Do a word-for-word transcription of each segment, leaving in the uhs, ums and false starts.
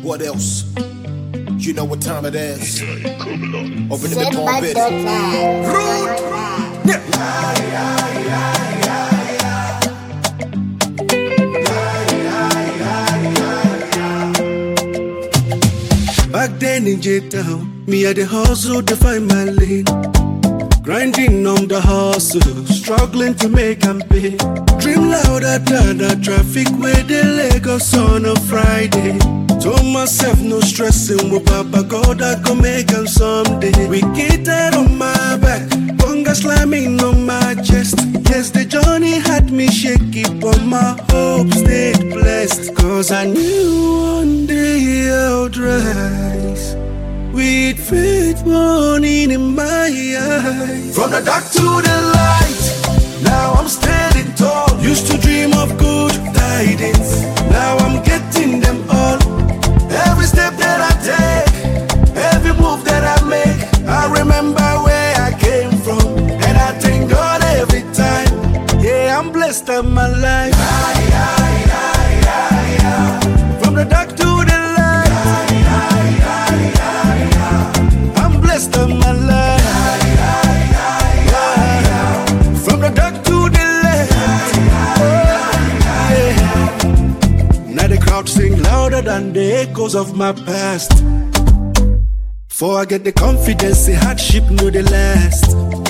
What else? You know what time it is. Open the palm bit. Rude. Back then in J-Town, me had the hustle to find my lane. Grinding on the hustle, struggling to make and pay. Dream louder than the traffic with the Lagos on a Friday. Told myself no stressing with Papa God, I could make him someday. We gated on my back, bunga slamming on my chest. Yes, the journey had me shaky, but my hope stayed blessed. Cause I knew one day I'd rise with faith burning in my eyes. From the dark to the light, now I'm standing tall. Used to dream of good tidings, now I'm getting them all. Every step that I take, every move that I make, I remember where I came from, and I thank God every time. Yeah, I'm blessed of my life. Aye, aye, aye, aye, aye. From the dark to the light, aye, aye, aye, aye, aye. I'm blessed of my life. Aye, aye, aye, aye, aye. From the dark to the light, aye, aye, aye, aye. Now the crowd sing louder than the echoes of my past. For I get the confidence, the hardship know the last.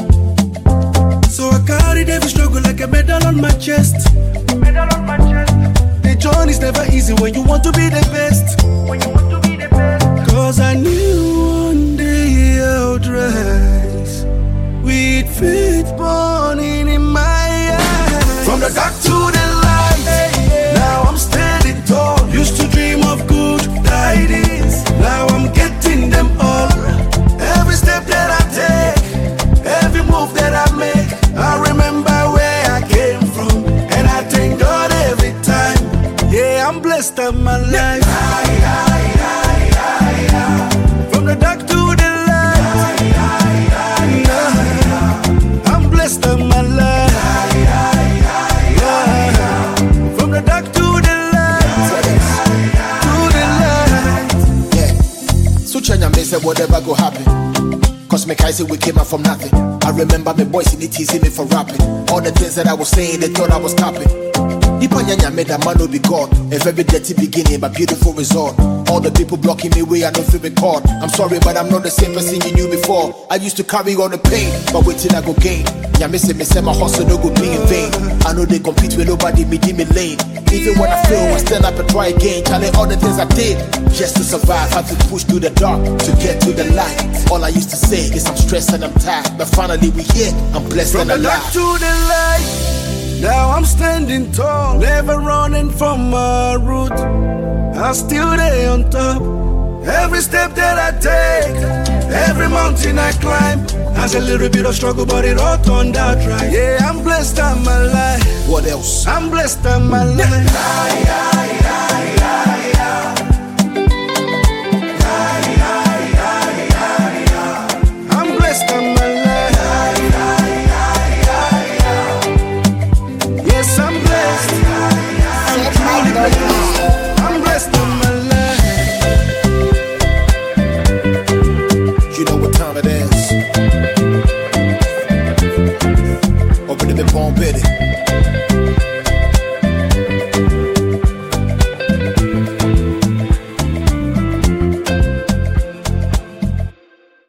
So I carried every struggle like a medal on my chest. Medal on my chest. The journey's never easy when you want to be the best. When you want to be the best. Cause I knew one day I'd rise with faith burning in my eyes. From the dark to the light, hey, yeah. Now I'm standing tall. Used to dream of good tidings, now I'm getting them all. Every step that I take, every move that I make, I remember where I came from, and I thank God every time. Yeah, I'm blessed of my life. Aye, aye, aye, aye, aye. From the dark to the light, aye, aye, aye, aye, aye. I'm blessed of my life. Aye, aye, aye, aye, aye. From the dark to the light, to the light. Yeah. So Chanya may say whatever go happen. Cause me kai say we came out from nothing. I remember me boys in the teasing me for rapping. All the things that I was saying, they thought I was capping. Nipa nyanya made a man no be God. A very dirty beginning, but beautiful result. All the people blocking me way, I don't feel record. I'm sorry, but I'm not the same person you knew before. I used to carry all the pain, but wait till I go gain. Nyame say me say my hustle no go be in vain. I know they compete with nobody, me give me lane. Even when I fail, I stand up and try again. Telling all the things I did just to survive. Had to push through the dark to get to the light. All I used to say is I'm stressed and I'm tired, but finally we here. I'm blessed from and alive. From the dark to the light, now I'm standing tall. Never running from my route, I'm still there on top. Every step that I take, every mountain I climb, has a little bit of struggle, but it all turned out right. Yeah, I'm blessed on my life. What else? I'm blessed on my life. Aye, aye, aye.